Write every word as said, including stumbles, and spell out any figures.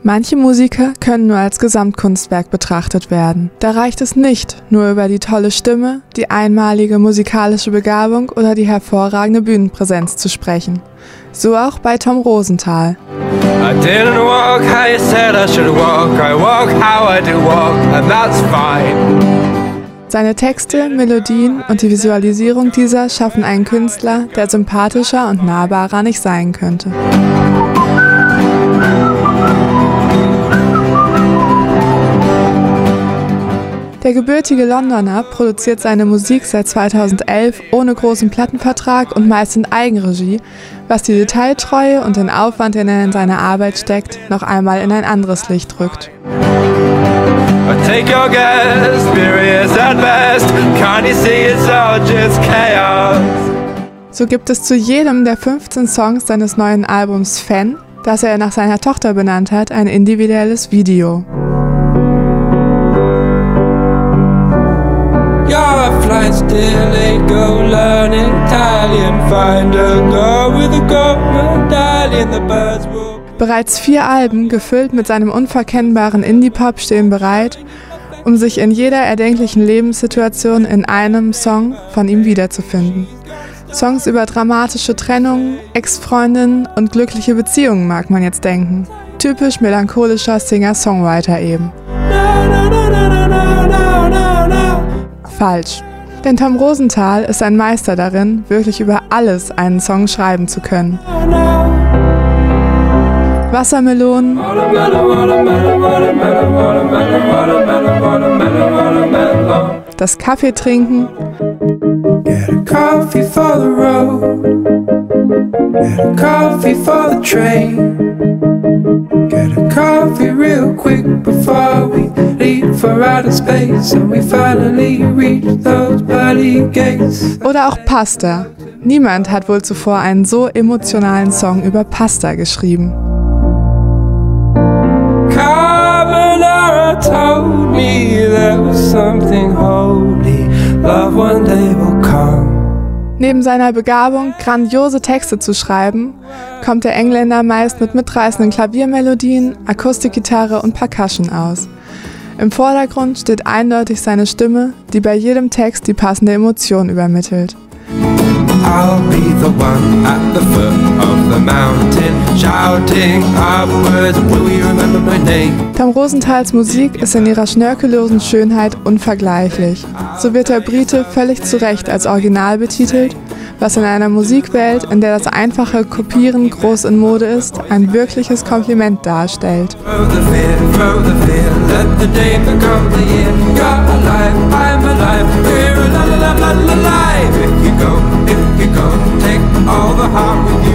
Manche Musiker können nur als Gesamtkunstwerk betrachtet werden. Da reicht es nicht, nur über die tolle Stimme, die einmalige musikalische Begabung oder die hervorragende Bühnenpräsenz zu sprechen. So auch bei Tom Rosenthal. I didn't walk how you said I should walk. I walk how I do walk, and that's fine. Seine Texte, Melodien und die Visualisierung dieser schaffen einen Künstler, der sympathischer und nahbarer nicht sein könnte. Der gebürtige Londoner produziert seine Musik seit zweitausendelf ohne großen Plattenvertrag und meist in Eigenregie, was die Detailtreue und den Aufwand, den er in seine Arbeit steckt, noch einmal in ein anderes Licht rückt. So gibt es zu jedem der fünfzehn Songs seines neuen Albums Fan, das er nach seiner Tochter benannt hat, ein individuelles Video. Bereits vier Alben, gefüllt mit seinem unverkennbaren Indie-Pop, stehen bereit, um sich in jeder erdenklichen Lebenssituation in einem Song von ihm wiederzufinden. Songs über dramatische Trennungen, Ex-Freundinnen und glückliche Beziehungen, mag man jetzt denken. Typisch melancholischer Singer-Songwriter eben. Falsch. Denn Tom Rosenthal ist ein Meister darin, wirklich über alles einen Song schreiben zu können. Wassermelonen, das Kaffee trinken, Get a coffee for the road, get a coffee for the train, get a coffee real quick before we leave for outer space and we finally reach those pearly gates. Oder auch Pasta. Niemand hat wohl zuvor einen so emotionalen Song über Pasta geschrieben. Carbonara told me there was something holy, love one day will come. Neben seiner Begabung, grandiose Texte zu schreiben, kommt der Engländer meist mit mitreißenden Klaviermelodien, Akustikgitarre und Percussion aus. Im Vordergrund steht eindeutig seine Stimme, die bei jedem Text die passende Emotion übermittelt. I'll be the one at the foot of the mountain, shouting upwards, will you remember my name? Tom Rosenthals Musik ist in ihrer schnörkellosen Schönheit unvergleichlich. So wird der Brite völlig zu Recht als Original betitelt, was in einer Musikwelt, in der das einfache Kopieren groß in Mode ist, ein wirkliches Kompliment darstellt. Throw the fear, throw the fear, let the day become the year. You're alive, I'm alive, we're alive, alive, alive. If you go, if you go, take all the heart with you.